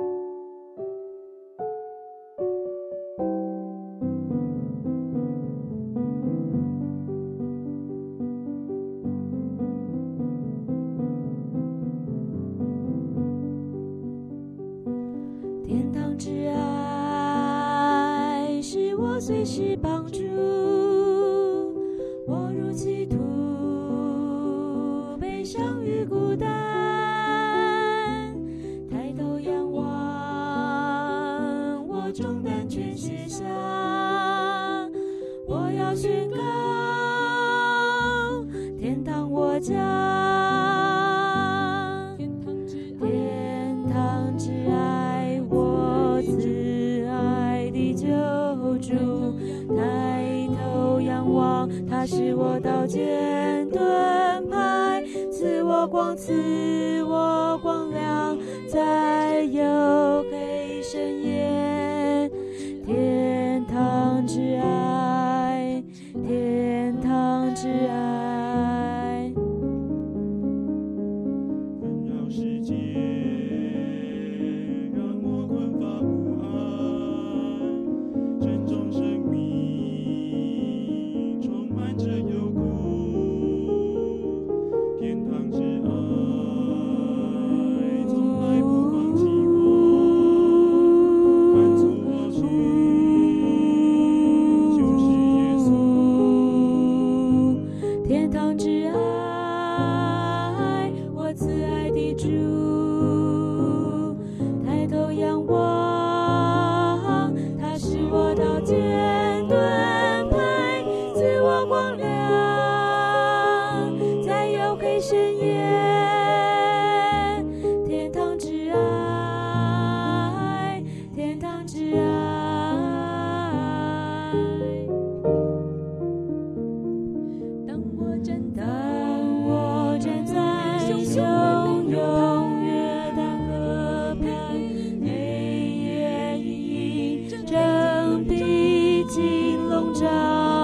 天堂之爱是我随时帮助，我如歧途，悲伤与孤单，抬头仰望，我重担全卸下，我要宣告天堂我家，天堂之爱，我慈爱的救主，抬头仰望，他是我刀剑盾牌，赐我光，赐我光亮，在黝黑深夜，天堂之爱，天堂之爱， 纷扰世界让我困乏不安，沉重生命充满着忧苦，天堂之爱从来不放弃我，满足我需就是耶稣。 天堂之爱，我慈爱的主，抬头仰望，他是我刀剑盾牌，赐我光亮，在黝黑深夜，天堂之爱，天堂之爱。当我站在汹涌跃的河畔，黑夜隐隐正逼近笼罩，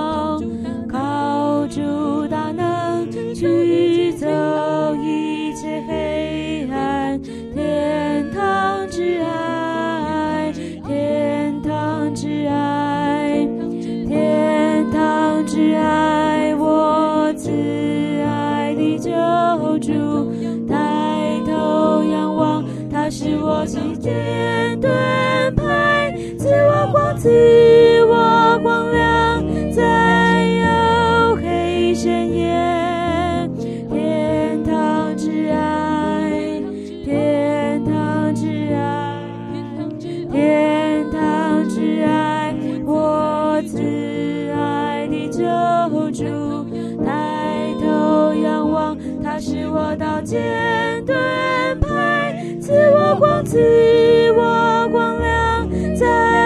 靠主大能驱走一切黑暗，天堂之爱，天堂之爱，天堂之爱，我慈爱的救主，抬头仰望，他是我心间盾牌，赐我光，赐我光亮，在黝黑深夜，天堂之爱，天堂之爱，天堂之爱，我慈爱的救主，抬头仰望，他是我刀剑盾牌，赐我光，赐我光亮，在